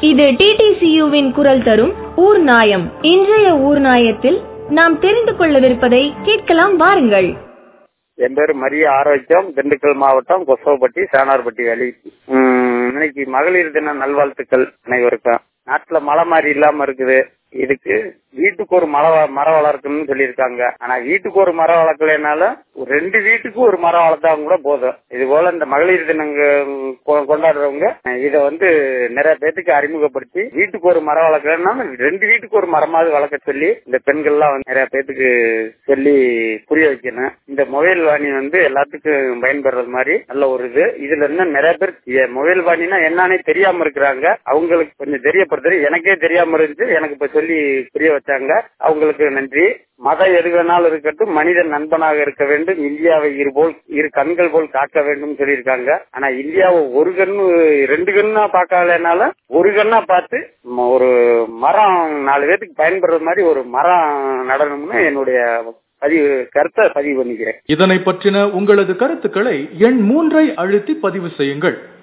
இது டிடிசியுவின் குரல் தரும் ஊர் நாயம். இன்றைய ஊர் நாயத்தில் நாம் தெரிந்து கொள்ளவிருப்பதை கேட்கலாம், வாருங்கள். என் பேரு மரிய ஆரோக்கியம், திண்டுக்கல் மாவட்டம் கொசவப்பட்டி சேனார்பட்டி வேலி. இன்னைக்கு மகளிர் தின நல்வாழ்த்துக்கள் அனைவருக்கும். நாட்டுல மழை மாதிரி இல்லாம இருக்குது. இதுக்கு வீட்டுக்கு ஒரு மரம் வளர்க்கணும்னு சொல்லியிருக்காங்க. ஆனா வீட்டுக்கு ஒரு மரம் வளர்க்கலனால 2 வீட்டுக்கு ஒரு மரம் வளர்த்தாங்க கூட போதும். இது போல இந்த மகளிர் தினங்க கொண்டாடுறவங்க இத நிறைய பேத்துக்கு அறிமுகப்படுத்தி வீட்டுக்கு ஒரு மரம் வளர்க்கலன்னா 2 வீட்டுக்கு ஒரு மரமாவது வளர்க்க சொல்லி இந்த பெண்கள் எல்லாம் நிறைய பேத்துக்கு சொல்லி புரிய வைக்கணும். இந்த மொபைல் வாணி எல்லாத்துக்கும் பயன்படுறது மாதிரி நல்ல ஒரு இது. இதுல இன்னும் நிறைய பேர் மொபைல் வாணினா என்னன்னே தெரியாம இருக்கிறாங்க. அவங்களுக்கு கொஞ்சம் தெரியப்படுத்துறது எனக்கே தெரியாம இருந்துச்சு. எனக்கு இப்ப சொல்லி புரிய வச்சாங்க. அவங்களுக்கு நன்றி. மதம் எது வேணாலும் இருக்கட்டும், மனிதன் நண்பனாக இருக்க வேண்டும். இந்தியாவை இரு கண்கள் போல் காக்க வேண்டும் சொல்லியிருக்காங்க. ஆனா இந்தியாவை ஒரு கண்ணு 2 கண்ணா பார்க்கலனால ஒரு கண்ணா பார்த்து ஒரு மரம் 4 பேருக்கு பயன்படுறது மாதிரி ஒரு மரம் நடணும்னு என்னுடைய கருத்தை பதிவு பண்ணிக்கிறேன். இதனை பற்றின உங்களது கருத்துக்களை எண் 3 அழுத்தி பதிவு செய்யுங்கள்.